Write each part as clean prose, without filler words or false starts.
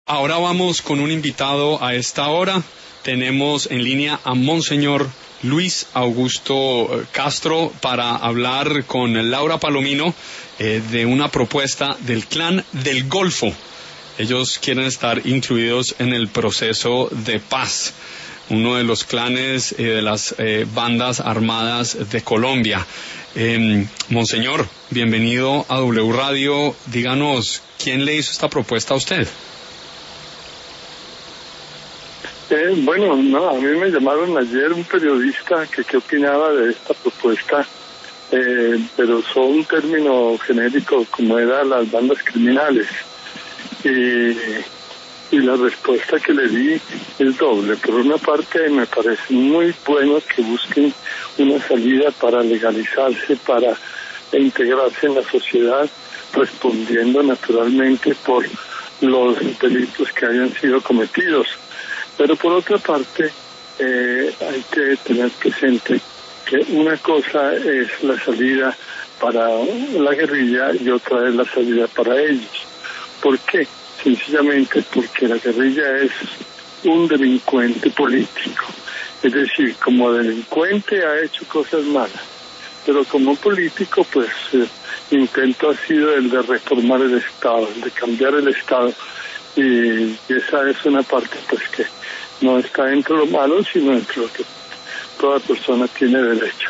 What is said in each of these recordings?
Ahora vamos con un invitado a esta hora. Tenemos en línea a Monseñor Luis Augusto Castro para hablar con Laura Palomino de una propuesta del Clan del Golfo. Ellos quieren estar incluidos en el proceso de paz, uno de los clanes de las bandas armadas de Colombia. Monseñor, bienvenido a W Radio. Díganos, ¿quién le hizo esta propuesta a usted? A mí me llamaron ayer un periodista que qué opinaba de esta propuesta, pero usó un término genérico como era las bandas criminales. Y la respuesta que le di es doble. Por una parte, me parece muy bueno que busquen una salida para legalizarse, para integrarse en la sociedad, respondiendo naturalmente por los delitos que hayan sido cometidos. Pero por otra parte, hay que tener presente que una cosa es la salida para la guerrilla y otra es la salida para ellos. ¿Por qué? Sencillamente porque la guerrilla es un delincuente político. Es decir, como delincuente ha hecho cosas malas, pero como político, pues, intento ha sido el de reformar el Estado, el de cambiar el Estado. Y esa es una parte, pues, que no está dentro de lo malo, sino dentro de lo que toda persona tiene derecho.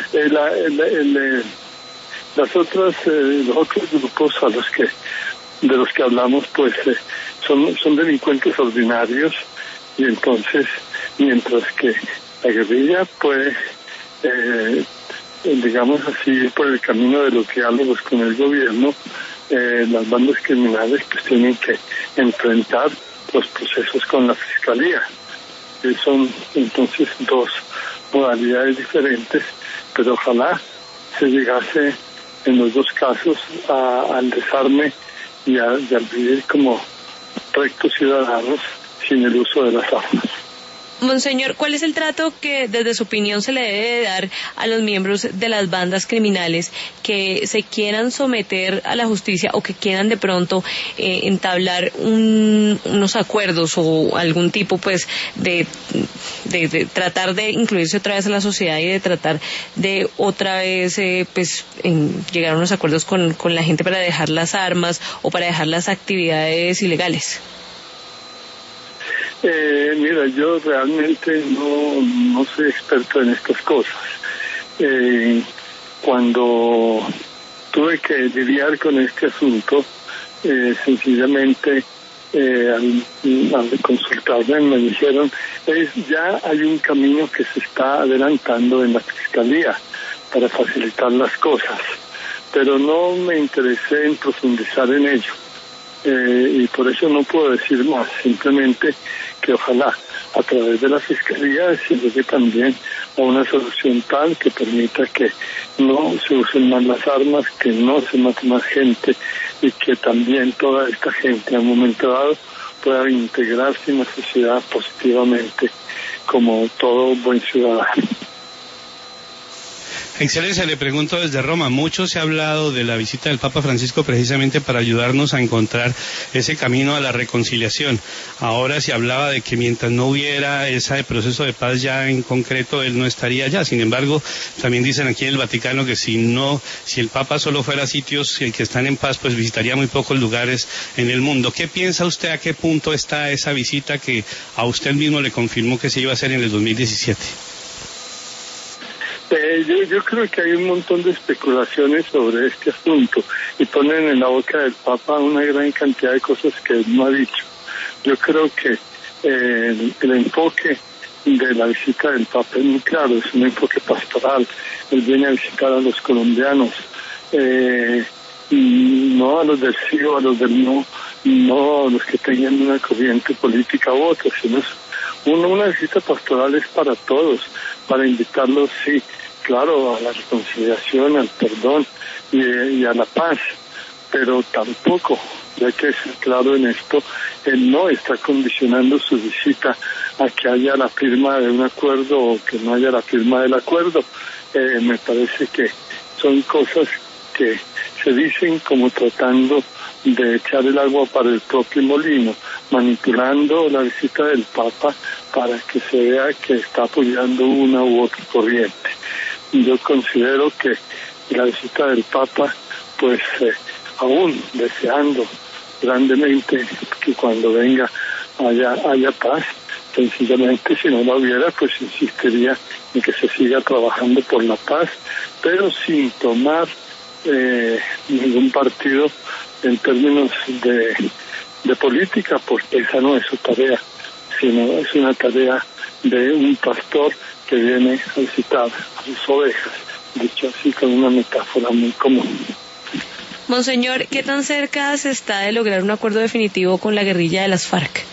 Los otros grupos de los que hablamos, pues, son delincuentes ordinarios, y entonces, mientras que la guerrilla puede, digamos así, ir por el camino de los diálogos con el gobierno, las bandas criminales pues tienen que enfrentar los procesos con la fiscalía. Son entonces dos modalidades diferentes, pero ojalá se llegase en los dos casos al desarme y al vivir como rectos ciudadanos sin el uso de las armas. Monseñor, ¿cuál es el trato que desde su opinión se le debe dar a los miembros de las bandas criminales que se quieran someter a la justicia o que quieran de pronto entablar unos acuerdos o algún tipo, pues, de tratar de incluirse otra vez en la sociedad y de tratar de otra vez llegar a unos acuerdos con la gente para dejar las armas o para dejar las actividades ilegales? Mira, yo realmente no soy experto en estas cosas. Cuando tuve que lidiar con este asunto, sencillamente al consultarme me dijeron, ya hay un camino que se está adelantando en la Fiscalía para facilitar las cosas, pero no me interesé en profundizar en ello. Y por eso no puedo decir más, simplemente que ojalá a través de la Fiscalía se llegue también a una solución tal que permita que no se usen más las armas, que no se mate más gente y que también toda esta gente a un momento dado pueda integrarse en la sociedad positivamente como todo buen ciudadano. Excelencia, le pregunto desde Roma, mucho se ha hablado de la visita del Papa Francisco precisamente para ayudarnos a encontrar ese camino a la reconciliación. Ahora se hablaba de que mientras no hubiera ese proceso de paz ya en concreto, él no estaría allá. Sin embargo, también dicen aquí en el Vaticano que si el Papa solo fuera a sitios que están en paz, pues visitaría muy pocos lugares en el mundo. ¿Qué piensa usted? ¿A qué punto está esa visita que a usted mismo le confirmó que se iba a hacer en el 2017? Yo creo que hay un montón de especulaciones sobre este asunto y ponen en la boca del Papa una gran cantidad de cosas que él no ha dicho. Yo creo que el enfoque de la visita del Papa es muy claro, es un enfoque pastoral. Él viene a visitar a los colombianos, no a los del sí o a los del no a los que tengan una corriente política u otra, sino una visita pastoral es para todos, para invitarlos, sí, claro, a la reconciliación, al perdón y a la paz, pero tampoco, ya que ser claro en esto, él no está condicionando su visita a que haya la firma de un acuerdo o que no haya la firma del acuerdo. Me parece que son cosas que se dicen como tratando de echar el agua para el propio molino, manipulando la visita del Papa para que se vea que está apoyando una u otra corriente. Yo considero que la visita del Papa, pues aún deseando grandemente que cuando venga haya paz, sencillamente si no la hubiera, pues insistiría en que se siga trabajando por la paz, pero sin tomar ningún partido en términos de política, porque esa no es su tarea, sino es una tarea de un pastor que viene a visitar a sus ovejas, dicho así con una metáfora muy común. Monseñor, ¿qué tan cerca se está de lograr un acuerdo definitivo con la guerrilla de las FARC?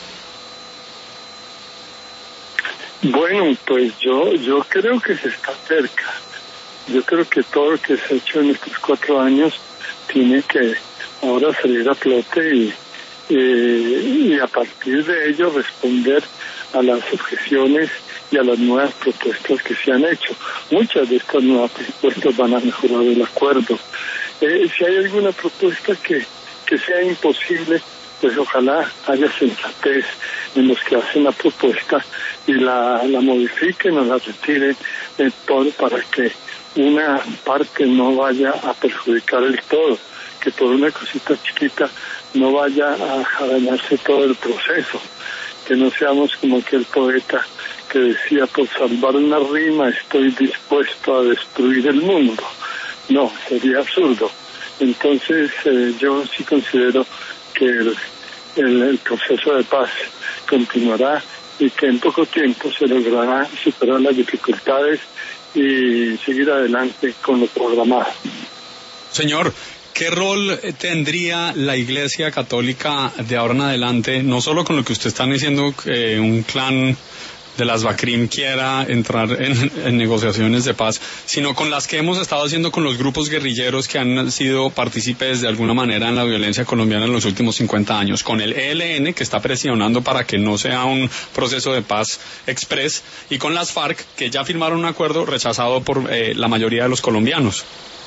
Bueno, pues yo creo que se está cerca. Yo creo que todo lo que se ha hecho en estos 4 años tiene que ahora salir a flote y a partir de ello responder a las objeciones y a las nuevas propuestas que se han hecho. Muchas de estas nuevas propuestas van a mejorar el acuerdo. Si hay alguna propuesta que sea imposible, pues ojalá haya sensatez en los que hacen la propuesta y la modifiquen o la retiren todo para que una parte no vaya a perjudicar el todo, que por una cosita chiquita no vaya a dañarse todo el proceso, que no seamos como aquel poeta que decía, por salvar una rima estoy dispuesto a destruir el mundo. No, sería absurdo. Entonces yo sí considero que el proceso de paz continuará y que en poco tiempo se logrará superar las dificultades y seguir adelante con lo programado. Señor, ¿qué rol tendría la Iglesia Católica de ahora en adelante, no solo con lo que usted está diciendo, un clan de las Bakrim quiera entrar en negociaciones de paz, sino con las que hemos estado haciendo con los grupos guerrilleros que han sido partícipes de alguna manera en la violencia colombiana en los últimos 50 años, con el ELN, que está presionando para que no sea un proceso de paz express, y con las FARC, que ya firmaron un acuerdo rechazado por la mayoría de los colombianos?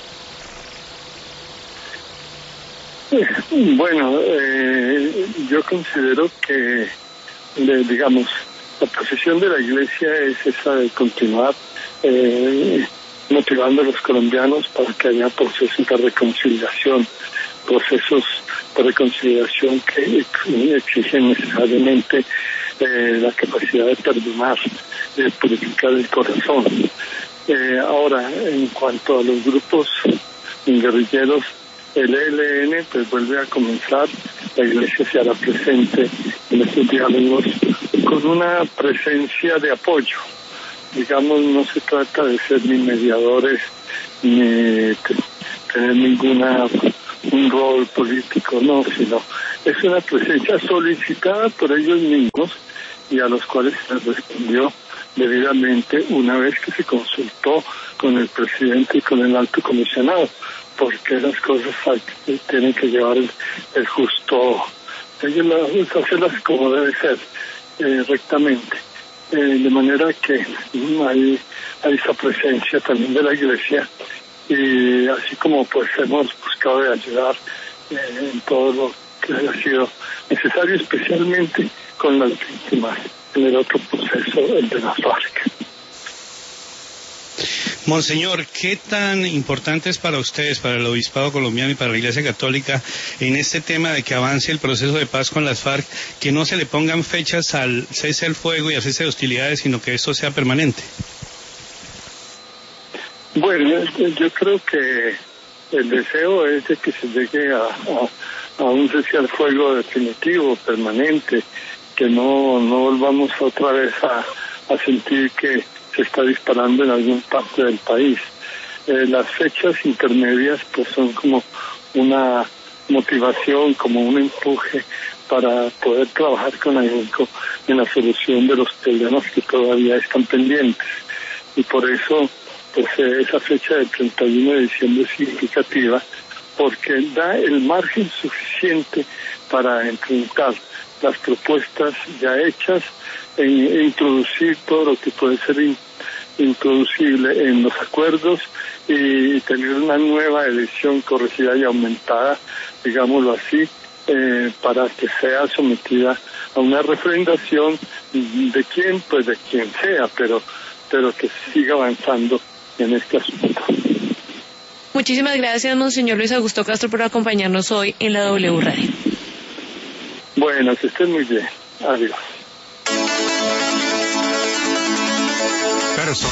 Bueno, yo considero que, digamos, la posición de la Iglesia es esa de continuar motivando a los colombianos para que haya procesos de reconciliación, que exigen necesariamente la capacidad de perdonar, de purificar el corazón. Ahora, en cuanto a los grupos guerrilleros, el ELN pues vuelve a comenzar, la Iglesia se hará presente en estos diálogos con una presencia de apoyo. Digamos, no se trata de ser ni mediadores ni tener un rol político, no, sino es una presencia solicitada por ellos mismos y a los cuales se les respondió debidamente una vez que se consultó con el presidente y con el alto comisionado, porque las cosas tienen que llevar el justo, hacerlas como debe ser, rectamente, de manera que hay esa presencia también de la Iglesia, y así como pues hemos buscado de ayudar en todo lo que haya sido necesario, especialmente con las víctimas en el otro proceso, el de las FARC. Monseñor, ¿qué tan importante es para ustedes, para el Obispado colombiano y para la Iglesia Católica, en este tema de que avance el proceso de paz con las FARC, que no se le pongan fechas al cese del fuego y al cese de hostilidades, sino que esto sea permanente? Bueno, yo creo que el deseo es de que se llegue a un cese al fuego definitivo, permanente, que no volvamos otra vez a sentir que se está disparando en alguna parte del país. Las fechas intermedias pues son como una motivación, como un empuje para poder trabajar con AENCO en la solución de los problemas que todavía están pendientes. Y por eso pues esa fecha del 31 de diciembre es significativa, porque da el margen suficiente para enfrentar las propuestas ya hechas e introducir todo lo que puede ser introducible en los acuerdos y tener una nueva elección corregida y aumentada, digámoslo así, para que sea sometida a una refrendación de quien sea, pero que siga avanzando en este asunto. Muchísimas gracias, Monseñor Luis Augusto Castro, por acompañarnos hoy en la W Radio. Bueno, que estén muy bien. Adiós.